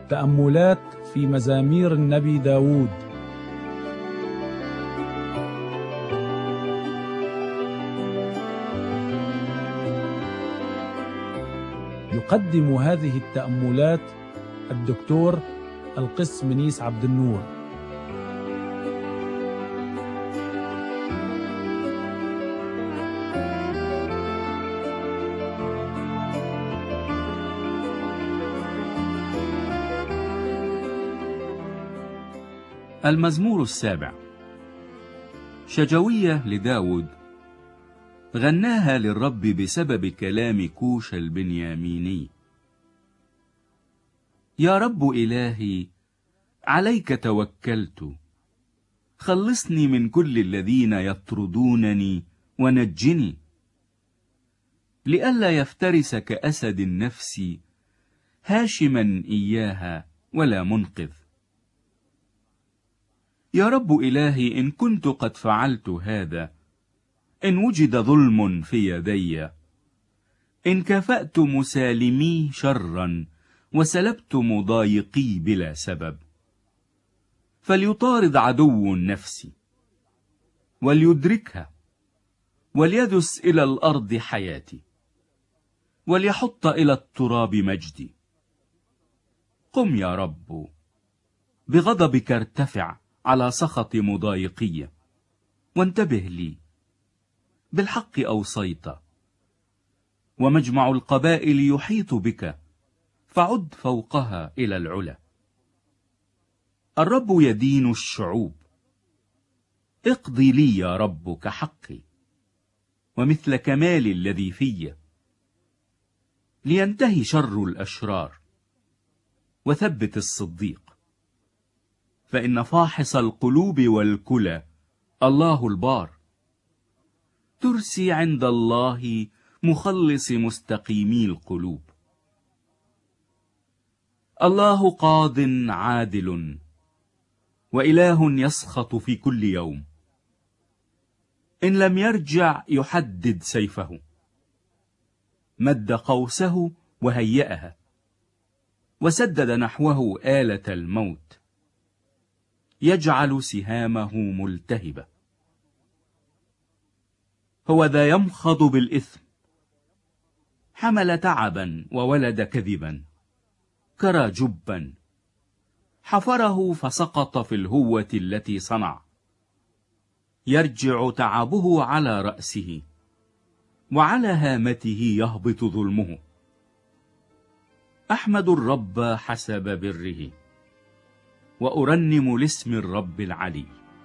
تأملات في مزامير النبي داود. يقدم هذه التأملات الدكتور القس منيس عبد النور. المزمور 7. شجوية لداود، غناها للرب بسبب كلام كوش البنياميني. يا رب إلهي، عليك توكلت، خلصني من كل الذين يطردونني ونجني، لئلا يفترس كأسد النفس هاشما إياها ولا منقذ. يا رب إلهي، إن كنت قد فعلت هذا، إن وجد ظلم في يدي، إن كافأت مسالمي شرا وسلبت مضايقي بلا سبب، فليطارد عدو النفس وليدركها، وليدس إلى الأرض حياتي، وليحط إلى التراب مجدي. قم يا رب، بغضبك ارتفع على سخط مضايقي، وانتبه لي. بالحق أوصيت، ومجمع القبائل يحيط بك، فعد فوقها إلى العلا. الرب يدين الشعوب، اقضي لي يا رب كحقي ومثل كمال الذي في، لينتهي شر الأشرار، وثبت الصديق. فإن فاحص القلوب والكلى الله البار، ترسي عند الله مخلص مستقيمي القلوب. الله قاض عادل، وإله يسخط في كل يوم. إن لم يرجع يحدد سيفه، مد قوسه وهيأها، وسدد نحوه آلة الموت، يجعل سهامه ملتهبة. هو ذا يمخض بالإثم، حمل تعبا وولد كذبا، كرى جبا، حفره فسقط في الهوة التي صنع. يرجع تعبه على رأسه، وعلى هامته يهبط ظلمه. أحمد الرب حسب بره، وأرنم لاسم الرب العلي.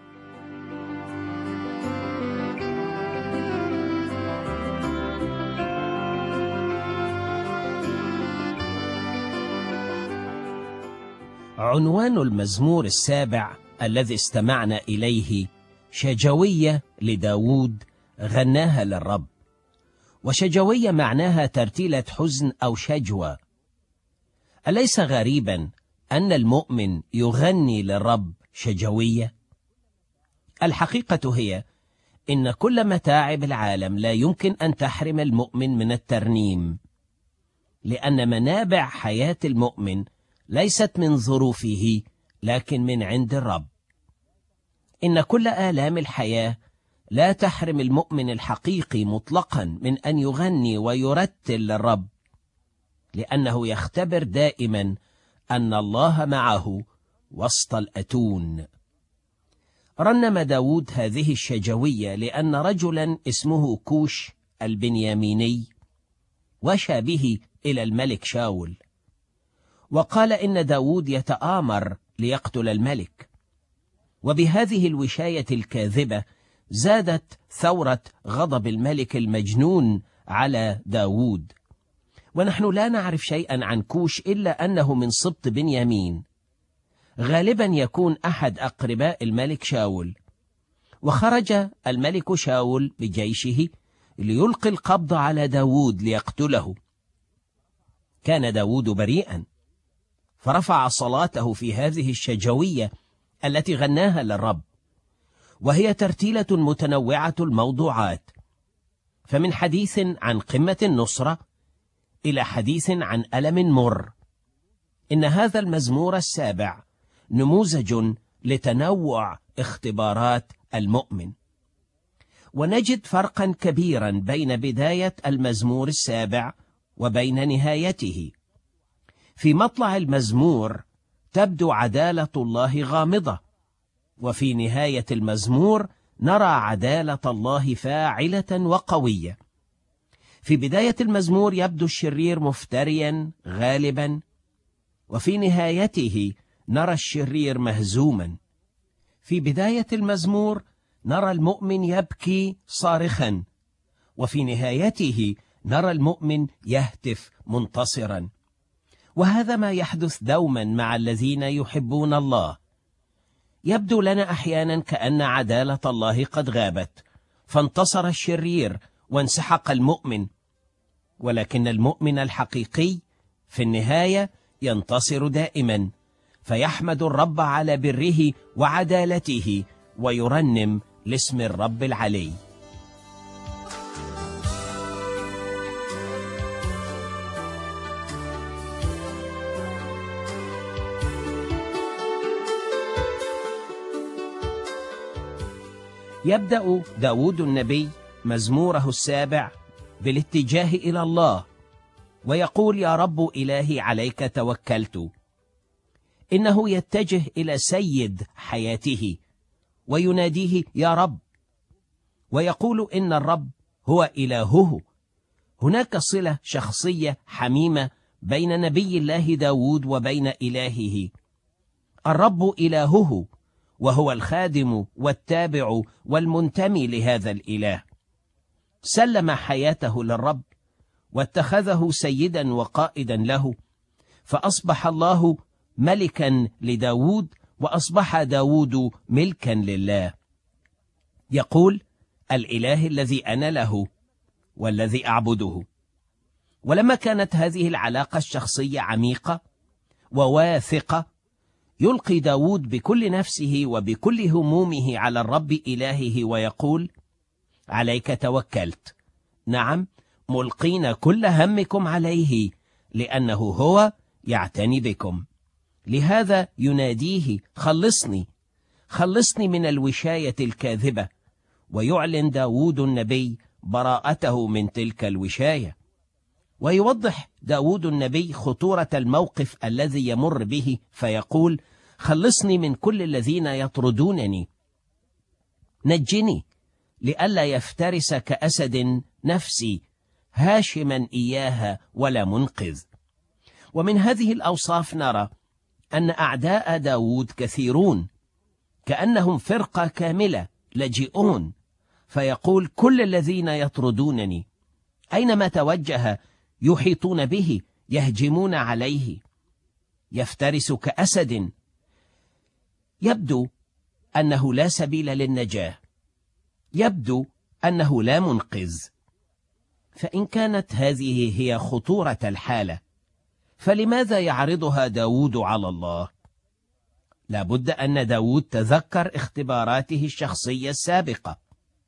عنوان المزمور 7 الذي استمعنا إليه شجوية لداود غناها للرب. وشجوية معناها ترتيلة حزن أو شجوة. أليس غريبا أن المؤمن يغني للرب شجوية؟ الحقيقة هي إن كل متاعب العالم لا يمكن أن تحرم المؤمن من الترنيم، لأن منابع حياة المؤمن ليست من ظروفه لكن من عند الرب. إن كل آلام الحياة لا تحرم المؤمن الحقيقي مطلقا من أن يغني ويرتل للرب، لأنه يختبر دائما أن الله معه وسط الأتون. رنم داود هذه الشجوية لأن رجلا اسمه كوش البنياميني وشى به إلى الملك شاول، وقال إن داود يتآمر ليقتل الملك. وبهذه الوشاية الكاذبة زادت ثورة غضب الملك المجنون على داود. ونحن لا نعرف شيئا عن كوش إلا أنه من سبط بنيامين، غالبا يكون أحد أقرباء الملك شاول. وخرج الملك شاول بجيشه ليلقي القبض على داود ليقتله. كان داود بريئا، فرفع صلاته في هذه الشجوية التي غناها للرب، وهي ترتيلة متنوعة الموضوعات، فمن حديث عن قمة النصرة إلى حديث عن ألم مر، إن هذا المزمور السابع نموذج لتنوع اختبارات المؤمن، ونجد فرقا كبيرا بين بداية المزمور السابع وبين نهايته. في مطلع المزمور تبدو عدالة الله غامضة، وفي نهاية المزمور نرى عدالة الله فاعلة وقوية. في بداية المزمور يبدو الشرير مفتريا غالبا، وفي نهايته نرى الشرير مهزوما. في بداية المزمور نرى المؤمن يبكي صارخا، وفي نهايته نرى المؤمن يهتف منتصرا. وهذا ما يحدث دوما مع الذين يحبون الله. يبدو لنا أحيانا كأن عدالة الله قد غابت، فانتصر الشرير وانسحق المؤمن، ولكن المؤمن الحقيقي في النهاية ينتصر دائما، فيحمد الرب على بره وعدالته ويرنم لاسم الرب العلي. يبدأ داود النبي مزموره السابع بالاتجاه إلى الله، ويقول: يا رب إلهي عليك توكلت. إنه يتجه إلى سيد حياته ويناديه يا رب، ويقول إن الرب هو إلهه. هناك صلة شخصية حميمة بين نبي الله داود وبين إلهه. الرب إلهه، وهو الخادم والتابع والمنتمي لهذا الإله. سلم حياته للرب واتخذه سيدا وقائدا له، فأصبح الله ملكا لداود، وأصبح داود ملكا لله. يقول: الإله الذي أنا له والذي أعبده. ولما كانت هذه العلاقة الشخصية عميقة وواثقة، يلقي داود بكل نفسه وبكل همومه على الرب إلهه ويقول: عليك توكلت، نعم، ملقين كل همكم عليه لأنه هو يعتني بكم. لهذا يناديه: خلصني، خلصني من الوشاية الكاذبة. ويعلن داود النبي براءته من تلك الوشاية. ويوضح داود النبي خطورة الموقف الذي يمر به، فيقول: خلصني من كل الذين يطردونني، نجني لئلا يفترس كأسد نفسي، هاشما إياها ولا منقذ. ومن هذه الأوصاف نرى أن أعداء داود كثيرون، كأنهم فرقة كاملة لجئون، فيقول: كل الذين يطردونني، أينما توجه يحيطون به، يهجمون عليه، يفترس كأسد. يبدو أنه لا سبيل للنجاة، يبدو أنه لا منقذ. فإن كانت هذه هي خطورة الحالة، فلماذا يعرضها داود على الله؟ لابد أن داود تذكر اختباراته الشخصية السابقة.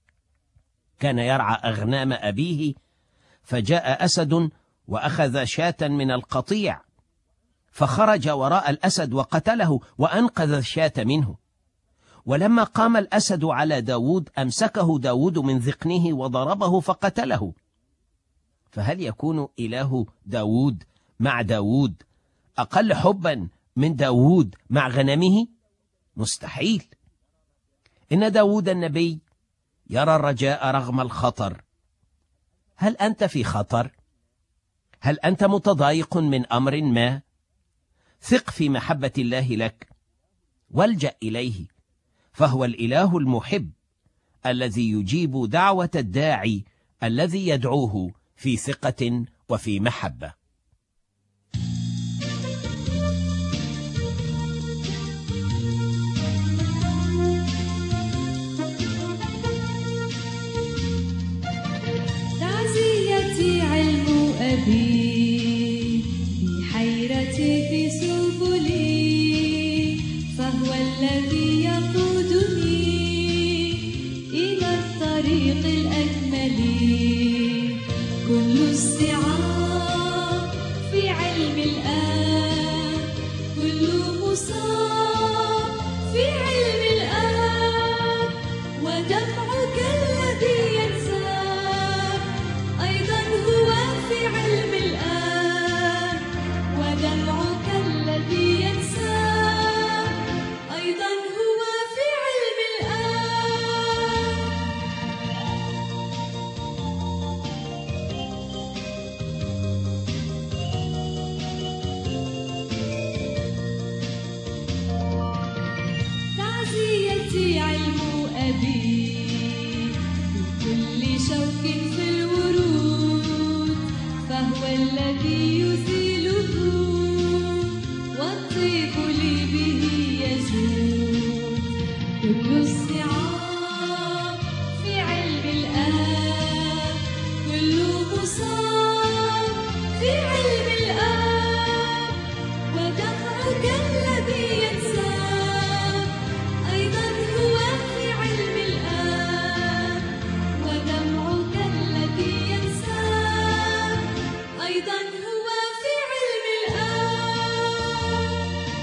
كان يرعى أغنام أبيه، فجاء أسد وأخذ شاة من القطيع، فخرج وراء الأسد وقتله وأنقذ الشاة منه. ولما قام الأسد على داود أمسكه داود من ذقنه وضربه فقتله. فهل يكون إله داود مع داود أقل حبا من داود مع غنمه؟ مستحيل. إن داود النبي يرى الرجاء رغم الخطر. هل أنت في خطر؟ هل أنت متضايق من أمر ما؟ ثق في محبة الله لك والجأ إليه، فهو الإله المحب الذي يجيب دعوة الداعي الذي يدعوه في ثقة وفي محبة. تعزيتي علم أبي بحيرتي في سبلي، فهو الذي يقودني إلى الطريق الأكمل. كل استيعاب في علم الآب كالذي ينساك أيضا هو في علم الآن، ودمعك الذي ينساك أيضا هو في علم الآن. تعزيتي علم أبي بكل شوك في الورود، فهو الذي يزيله والطيب لي به يزول. كل الصعاب في علم الآب، كل مصاب في علم الآب، ودمعك الذي ينساك أيضا هو في علم الآب، ودمعك الذي ينساك أيضا هو في علم الآب.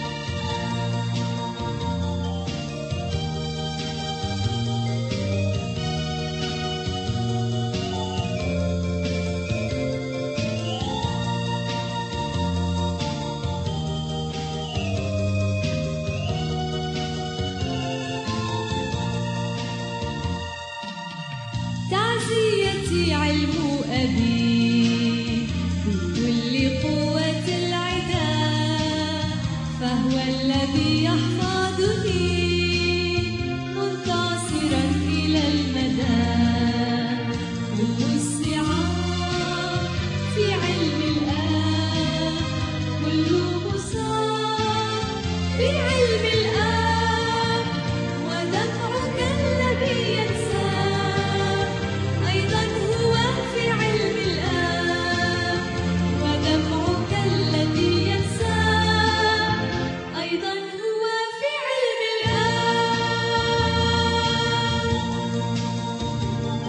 تعزيتي علم أبي بكل قوة العدا، فهو الذي يحفظني منتصرا إلى المدى. كل الصعاب في علم الآب، كل مصاب في علم الآب، ودمعك الذي ينساك أيضا هو في علم الآب، ودمعك الذي ينساك أيضا هو في علم الآب.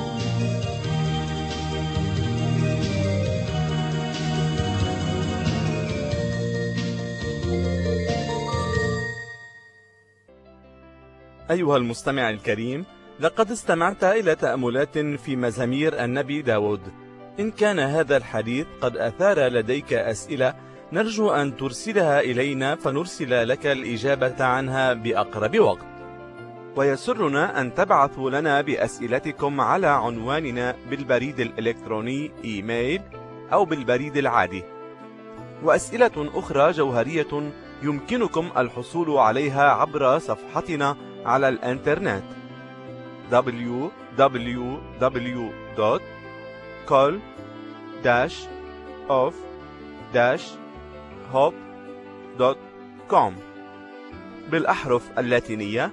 أيها المستمع الكريم، لقد استمعت إلى تأملات في مزامير النبي داود. إن كان هذا الحديث قد أثار لديك أسئلة، نرجو أن ترسلها إلينا فنرسل لك الإجابة عنها بأقرب وقت. ويسرنا أن تبعثوا لنا بأسئلتكم على عنواننا بالبريد الإلكتروني إيميل أو بالبريد العادي. وأسئلة أخرى جوهرية يمكنكم الحصول عليها عبر صفحتنا على الإنترنت www.call-of-hope.com بالأحرف اللاتينية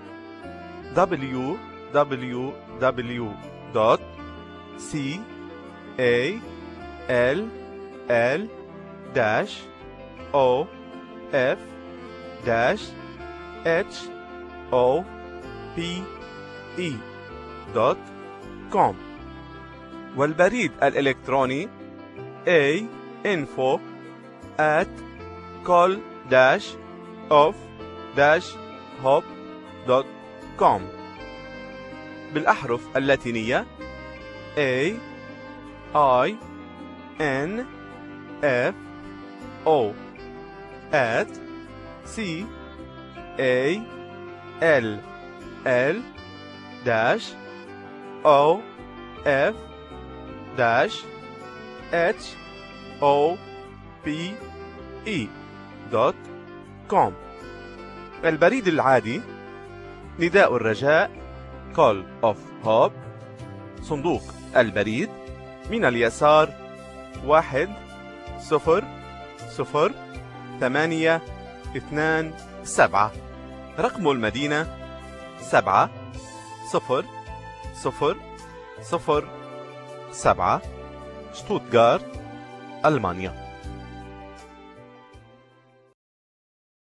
www.call-of-hope.com والبريد الإلكتروني info@call-of-hope.com بالأحرف اللاتينية info@call-of-hope.com البريد العادي نداء الرجاء Call of Hope، صندوق البريد من اليسار 10027، رقم المدينة 70007، شتوتغارت، ألمانيا.